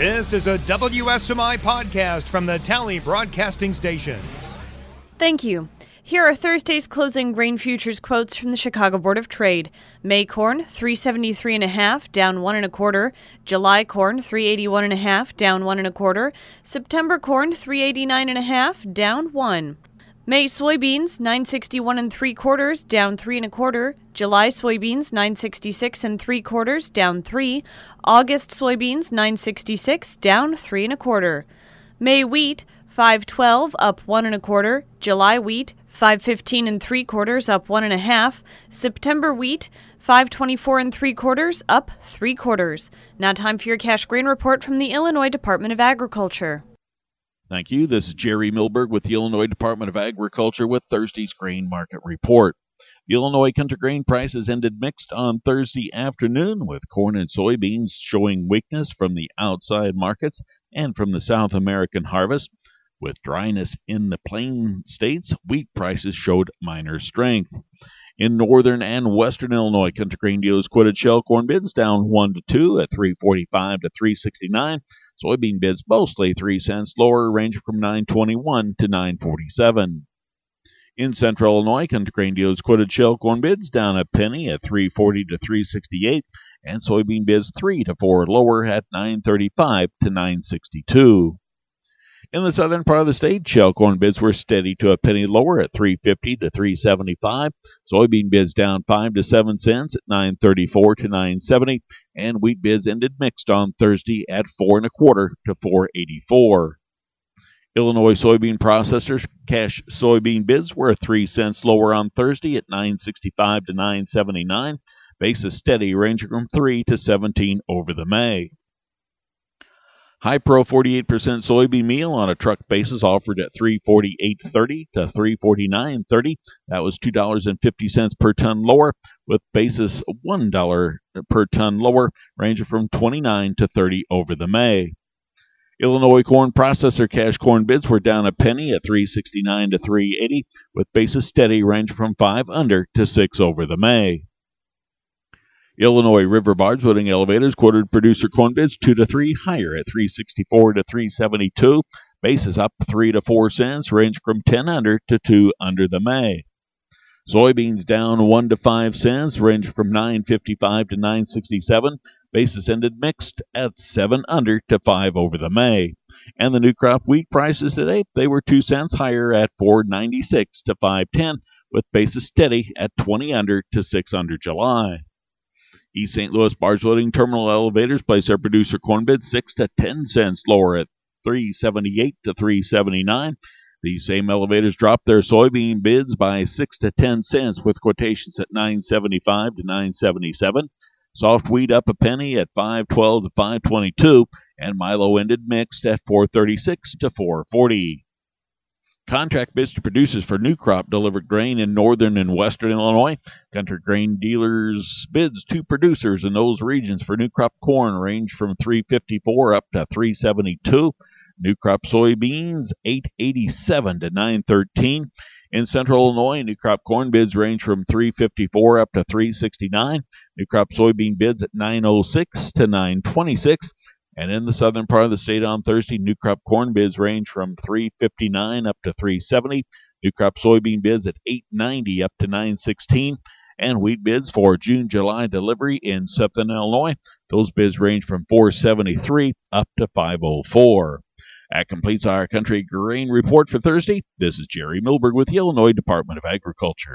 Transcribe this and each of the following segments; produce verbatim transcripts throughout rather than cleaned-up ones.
This is a W S M I podcast from the Tally Broadcasting Station. Thank you. Here are Thursday's closing grain futures quotes from the Chicago Board of Trade. May corn, three seventy-three and a half, down one and a quarter. July corn, three eighty-one and a half, down one and a quarter. September corn, three eighty-nine and a half, down one. May soybeans, nine sixty-one and three quarters, down three and a quarter. July soybeans, nine sixty-six and three quarters, down three. August soybeans, nine sixty-six, down three and a quarter. May wheat, five twelve, up one and a quarter. July wheat, five fifteen and three quarters, up one and a half. September wheat, five twenty-four and three quarters, up three quarters. Now time for your cash grain report from the Illinois Department of Agriculture. Thank you. This is Jerry Milberg with the Illinois Department of Agriculture with Thursday's grain market report. The Illinois country grain prices ended mixed on Thursday afternoon, with corn and soybeans showing weakness from the outside markets and from the South American harvest. With dryness in the plain states, wheat prices showed minor strength. In northern and western Illinois, country grain dealers quoted shell corn bids down one to two at three forty-five to three sixty-nine. Soybean bids mostly three cents lower, ranging from nine twenty-one to nine forty-seven. In central Illinois, country grain dealers quoted shell corn bids down a penny at three forty to three sixty-eight, and soybean bids three to four lower at nine thirty-five to nine sixty-two. In the southern part of the state, shell corn bids were steady to a penny lower at three fifty to three seventy-five. Soybean bids down five to seven cents at nine thirty-four to nine seventy, and wheat bids ended mixed on Thursday at four and a quarter to four eighty-four. Illinois soybean processors cash soybean bids were three cents lower on Thursday at nine sixty-five to nine seventy-nine. Basis steady, ranging from three to seventeen over the May. High Pro forty-eight percent soybean meal on a truck basis offered at three forty-eight thirty to three forty-nine thirty. That was two dollars and fifty cents per ton lower, with basis one dollar per ton lower, ranging from twenty-nine to thirty over the May. Illinois corn processor cash corn bids were down a penny at three sixty-nine to three eighty, with basis steady, ranging from five under to six over the May. Illinois river barge loading elevators quoted producer corn bids two to three higher at three sixty-four to three seventy-two. Basis up three to four cents, range from ten under to two under the May. Soybeans down one to five cents, range from nine fifty-five to nine sixty-seven. Basis ended mixed at seven under to five over the May. And the new crop wheat prices today, they were two cents higher at four ninety-six to five ten, with basis steady at twenty under to six under July. East Saint Louis barge loading terminal elevators place their producer corn bid six to ten cents lower at three seventy-eight to three seventy-nine. These same elevators dropped their soybean bids by six to ten cents, with quotations at nine seventy-five to nine seventy-seven. Soft wheat up a penny at five twelve to five twenty-two, and Milo ended mixed at four thirty-six to four forty. Contract bids to producers for new crop delivered grain in northern and western Illinois. Country grain dealers' bids to producers in those regions for new crop corn range from three fifty-four up to three seventy-two. New crop soybeans eight eighty-seven to nine thirteen. In central Illinois, new crop corn bids range from three fifty-four up to three sixty-nine. New crop soybean bids at nine oh six to nine twenty-six. And in the southern part of the state on Thursday, new crop corn bids range from three fifty-nine up to three seventy. New crop soybean bids at eight ninety up to nine sixteen. And wheat bids for June July delivery in southern Illinois, those bids range from four seventy-three up to five oh four. That completes our country grain report for Thursday. This is Jerry Milberg with the Illinois Department of Agriculture.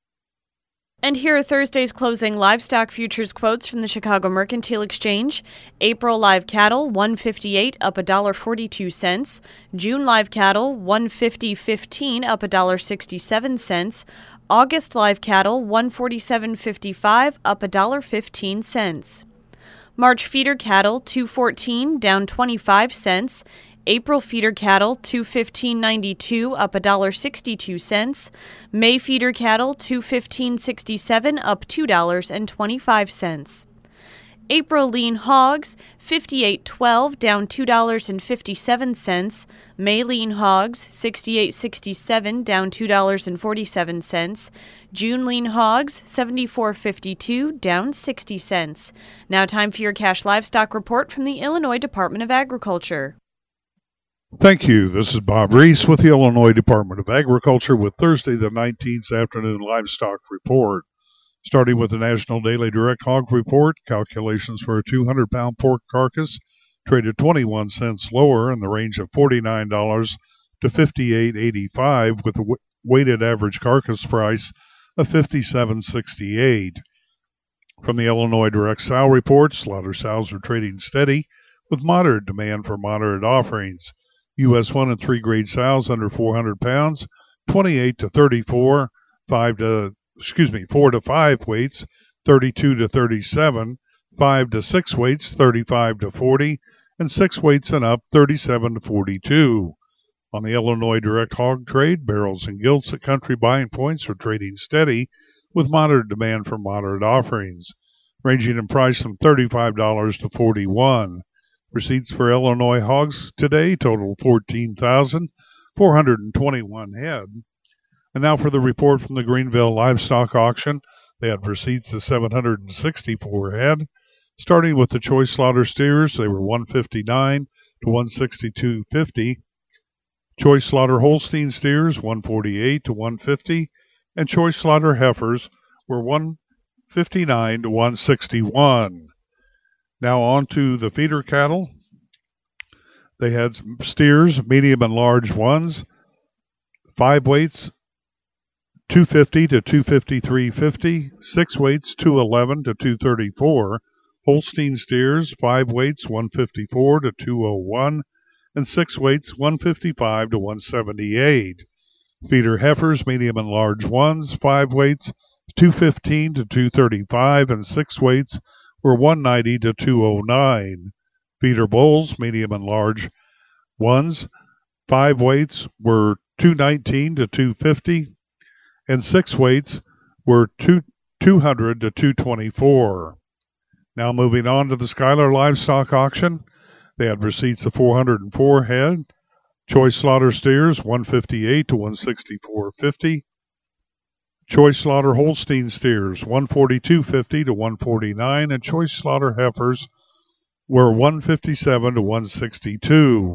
And here are Thursday's closing livestock futures quotes from the Chicago Mercantile Exchange. April live cattle, one fifty-eight, up one dollar and forty-two cents. June live cattle, one fifty fifteen, up one dollar and sixty-seven cents. August live cattle, one forty-seven fifty-five, up one dollar and fifteen cents. March feeder cattle, two fourteen, down twenty-five cents. April feeder cattle, two fifteen ninety-two, up one dollar and sixty-two cents. May feeder cattle, two fifteen sixty-seven, up two dollars and twenty-five cents. April lean hogs, fifty-eight twelve, down two dollars and fifty-seven cents. May lean hogs, sixty-eight sixty-seven, down two dollars and forty-seven cents. June lean hogs, seventy-four fifty-two, down sixty cents. Now time for your cash livestock report from the Illinois Department of Agriculture. Thank you. This is Bob Reese with the Illinois Department of Agriculture with Thursday the nineteenth afternoon livestock report. Starting with the National Daily Direct Hog Report, calculations for a two hundred pound pork carcass traded twenty-one cents lower in the range of forty-nine dollars to fifty-eight eighty-five with a w- weighted average carcass price of fifty-seven sixty-eight. From the Illinois Direct Sow Report, slaughter sows are trading steady with moderate demand for moderate offerings. U S one and three grade sows under four hundred pounds, twenty-eight to thirty-four, five to excuse me, four to five weights, thirty-two to thirty-seven, five to six weights, thirty-five to forty, and six weights and up, thirty-seven to forty-two. On the Illinois Direct Hog Trade, barrels and gilts at country buying points are trading steady with moderate demand for moderate offerings, ranging in price from thirty-five dollars to forty-one dollars. Receipts for Illinois hogs today total fourteen thousand four hundred twenty-one head. And now for the report from the Greenville Livestock Auction. They had receipts of seven hundred sixty-four head. Starting with the choice slaughter steers, they were one fifty-nine to one sixty-two fifty. Choice slaughter Holstein steers, one forty-eight to one fifty. And choice slaughter heifers were one fifty-nine to one sixty-one. Now on to the feeder cattle. They had steers, medium and large ones, five weights, two fifty to two fifty-three fifty, six weights, two eleven to two thirty-four. Holstein steers, five weights, one fifty-four to two oh one, and six weights, one fifty-five to one seventy-eight. Feeder heifers, medium and large ones, five weights, two fifteen to two thirty-five, and six weights were one ninety to two oh nine. Feeder bulls, medium and large ones, five weights were two nineteen to two fifty, and six weights were two, 200 to two twenty-four. Now moving on to the Schuyler Livestock Auction. They had receipts of four hundred four head. Choice slaughter steers, one fifty-eight to one sixty-four fifty. Choice slaughter Holstein steers, one forty-two fifty to one forty-nine, and choice slaughter heifers were one fifty-seven to one sixty-two.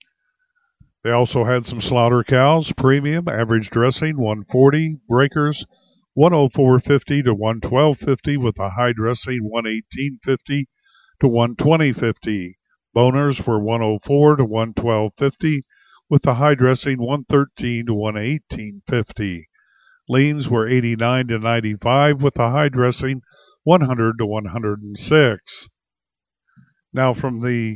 They also had some slaughter cows, premium, average dressing, one forty, breakers, one oh four fifty to one twelve fifty, with a high dressing, one eighteen fifty to one twenty fifty. Boners were one oh four to one twelve fifty, with the high dressing, one thirteen to one eighteen fifty. Leans were eighty-nine to ninety-five, with the high dressing, one hundred to one hundred six. Now from the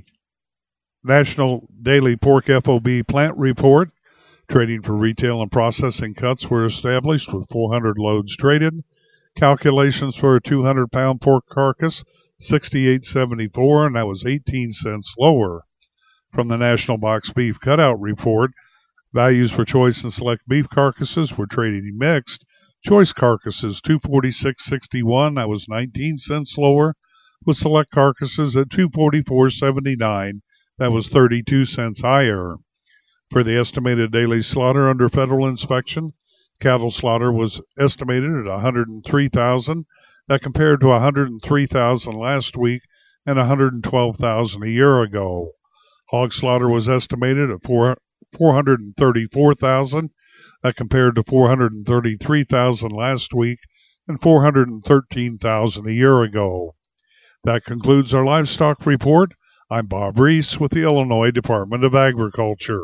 National Daily Pork F O B Plant Report, trading for retail and processing cuts were established with four hundred loads traded. Calculations for a two hundred pound pork carcass, sixty-eight seventy-four, and that was eighteen cents lower. From the National Box Beef Cutout Report, values for choice and select beef carcasses were trading mixed. Choice carcasses, two forty-six sixty-one, that was nineteen cents lower, with select carcasses at two forty-four seventy-nine, that was thirty-two cents higher. For the estimated daily slaughter under federal inspection, cattle slaughter was estimated at one hundred three thousand. That compared to one hundred three thousand last week and one hundred twelve thousand a year ago. Hog slaughter was estimated at four hundred thirty-four thousand. That compared to four hundred thirty-three thousand last week and four hundred thirteen thousand a year ago. That concludes our livestock report. I'm Bob Reese with the Illinois Department of Agriculture.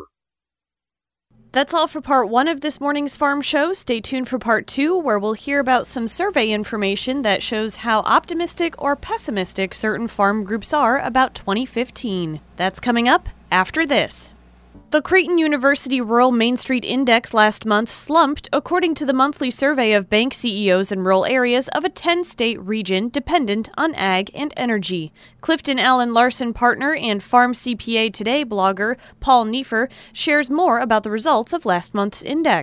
That's all for part one of this morning's farm show. Stay tuned for part two, where we'll hear about some survey information that shows how optimistic or pessimistic certain farm groups are about twenty fifteen. That's coming up after this. The Creighton University Rural Main Street Index last month slumped, according to the monthly survey of bank C E Os in rural areas of a ten-state region dependent on ag and energy. Clifton Allen Larson partner and Farm C P A Today blogger Paul Neiffer shares more about the results of last month's index.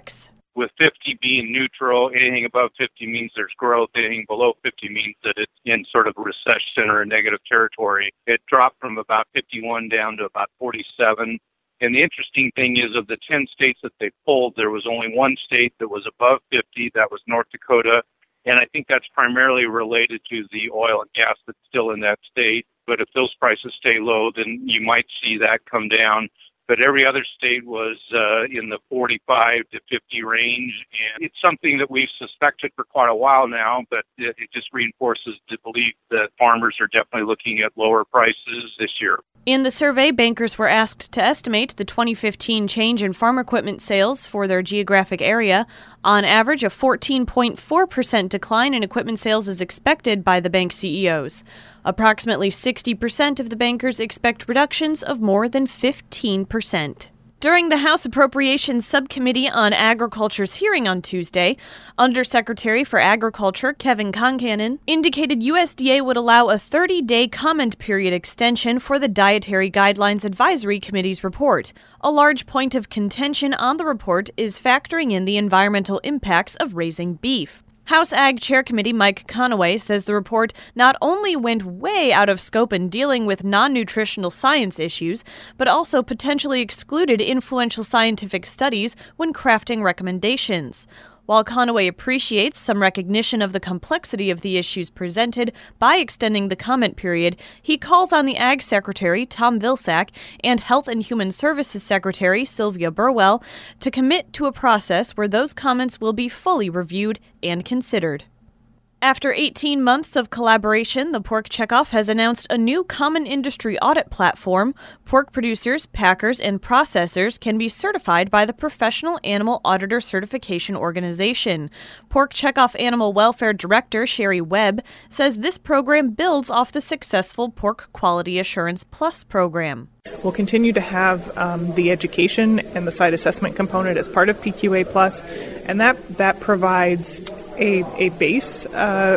with fifty being neutral. Anything above fifty means there's growth. Anything below fifty means that it's in sort of a recession or a negative territory. It dropped from about fifty-one down to about forty-seven. And the interesting thing is, of the ten states that they polled, there was only one state that was above fifty. That was North Dakota. And I think that's primarily related to the oil and gas that's still in that state. But if those prices stay low, then you might see that come down. But every other state was uh, in the forty-five to fifty range. And it's something that we've suspected for quite a while now, but it, it just reinforces the belief that farmers are definitely looking at lower prices this year. In the survey, bankers were asked to estimate the twenty fifteen change in farm equipment sales for their geographic area. On average, a fourteen point four percent decline in equipment sales is expected by the bank C E Os. Approximately sixty percent of the bankers expect reductions of more than fifteen percent. During the House Appropriations Subcommittee on Agriculture's hearing on Tuesday, Undersecretary for Agriculture Kevin Concanon indicated U S D A would allow a thirty-day comment period extension for the Dietary Guidelines Advisory Committee's report. A large point of contention on the report is factoring in the environmental impacts of raising beef. House Ag Chair Committee Mike Conaway says the report not only went way out of scope in dealing with non-nutritional science issues, but also potentially excluded influential scientific studies when crafting recommendations. While Conaway appreciates some recognition of the complexity of the issues presented by extending the comment period, he calls on the Ag Secretary, Tom Vilsack, and Health and Human Services Secretary, Sylvia Burwell, to commit to a process where those comments will be fully reviewed and considered. After eighteen months of collaboration, the Pork Checkoff has announced a new common industry audit platform. Pork producers, packers, and processors can be certified by the Professional Animal Auditor Certification Organization. Pork Checkoff Animal Welfare Director Sherry Webb says this program builds off the successful Pork Quality Assurance Plus program. We'll continue to have um, the education and the site assessment component as part of P Q A Plus, and that, that provides a, a base uh,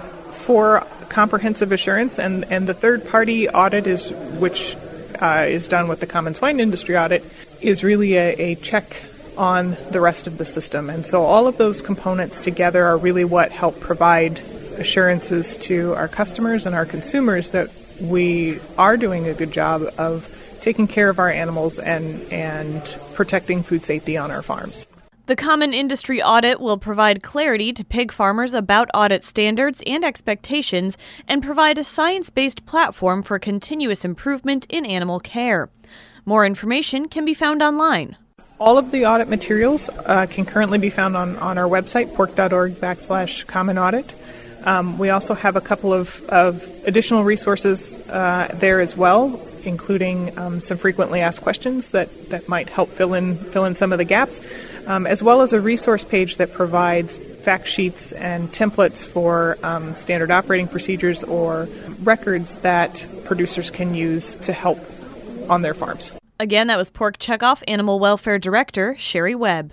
for comprehensive assurance, and, and the third-party audit, is which uh, is done with the Common Swine Industry Audit, is really a, a check on the rest of the system. And so all of those components together are really what help provide assurances to our customers and our consumers that we are doing a good job of taking care of our animals and, and protecting food safety on our farms. The Common Industry Audit will provide clarity to pig farmers about audit standards and expectations and provide a science-based platform for continuous improvement in animal care. More information can be found online. All of the audit materials uh, can currently be found on, on our website, pork.org backslash common audit. Um, we also have a couple of, of additional resources uh, there as well, including um, some frequently asked questions that, that might help fill in fill in some of the gaps, um, as well as a resource page that provides fact sheets and templates for um, standard operating procedures or records that producers can use to help on their farms. Again, that was Pork Checkoff Animal Welfare Director Sherry Webb.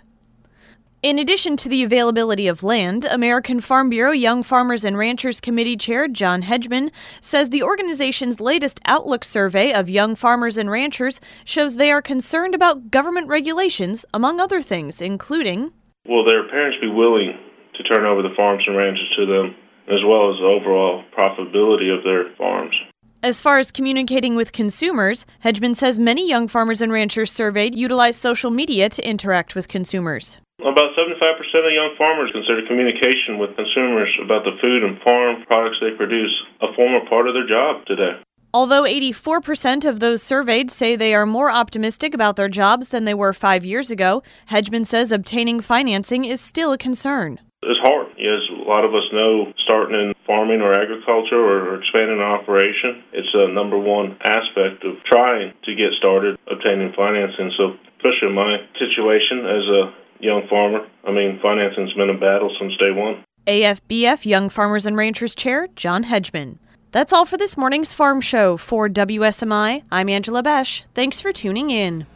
In addition to the availability of land, American Farm Bureau Young Farmers and Ranchers Committee Chair John Hedgeman says the organization's latest Outlook survey of young farmers and ranchers shows they are concerned about government regulations, among other things, including, will their parents be willing to turn over the farms and ranches to them, as well as the overall profitability of their farms? As far as communicating with consumers, Hedgeman says many young farmers and ranchers surveyed utilize social media to interact with consumers. About seventy-five percent of young farmers consider communication with consumers about the food and farm products they produce a formal part of their job today. Although eighty-four percent of those surveyed say they are more optimistic about their jobs than they were five years ago, Hedgeman says obtaining financing is still a concern. It's hard. As a lot of us know, starting in farming or agriculture or expanding an operation, it's a number one aspect of trying to get started obtaining financing. So, especially in my situation as a young farmer, I mean, financing's been a battle since day one. A F B F Young Farmers and Ranchers Chair John Hedgeman. That's all for this morning's Farm Show. For W S M I, I'm Angela Besh. Thanks for tuning in.